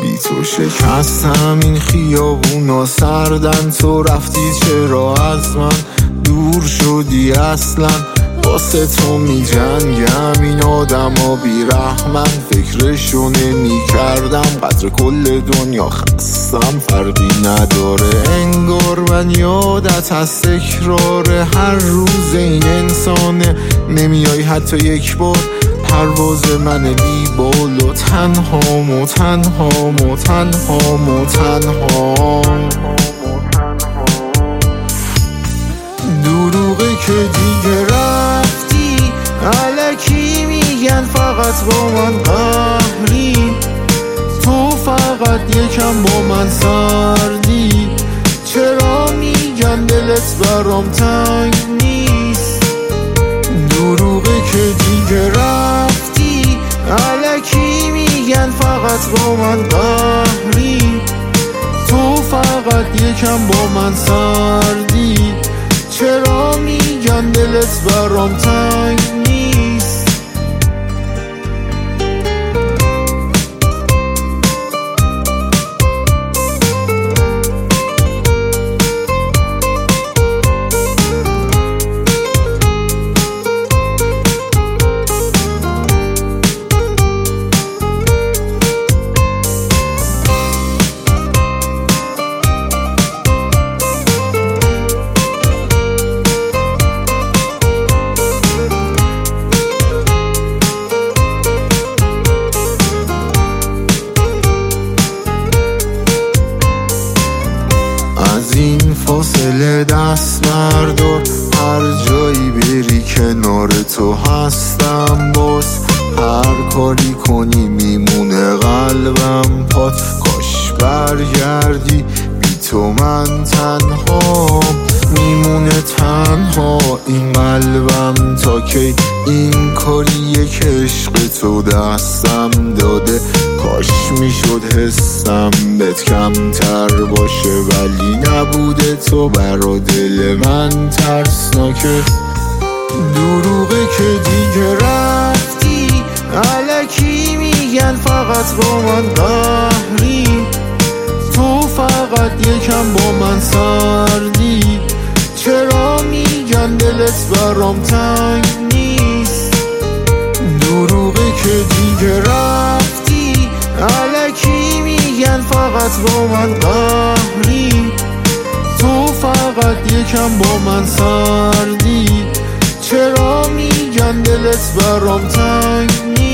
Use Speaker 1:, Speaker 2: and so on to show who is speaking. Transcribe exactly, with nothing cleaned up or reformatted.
Speaker 1: بی تو شکستم این خیابونا سردن، تو رفتی چرا از من دور شدی اصلا؟ واسه تو می جنگم این آدم ها بی رحمن، فکرشو نمی کردم قدر کل دنیا خستم، فرقی نداره انگار من یادت از تکرار هر روز این انسانه، نمیای حتی یک بار پرواز من بی بال و تنهام و تنهام و تنهام و تنهام. دروغه که دیگه رفتی الکی میگن فقط با من قهری، تو فقط یکم با من سردی، چرا میگن دلت برام تنگ نیست؟ دروغه که دیگه رفتی الکی میگن فقط با من قهری، تو فقط یکم با من سردی، چرا میگن دلت برام تنگ نیست؟ از این فاصله دست بردار، هر جایی بری کنار تو هستم باز، هر کاری کنی میمونه قلبم پات، کاش برگردی بی تو من تنها میمونه تنها این قلبم تا کی، این کاریه که عشق تو دستم داده، کاش میشد حسم بهت کمتر باشه ولی نبوده، تو برا دل من ترسناکه. دروغه که دیگه رفتی الکی میگن فقط با من قهری، تو فقط یکم با من سردی، چرا میگن دلت برام تنگ نیست؟ دروغه که دیگه رفتی الکی میگن فقط با من قهری، تو فقط یکم با من سردی، چرا میگن دلت برام تنگ نیست؟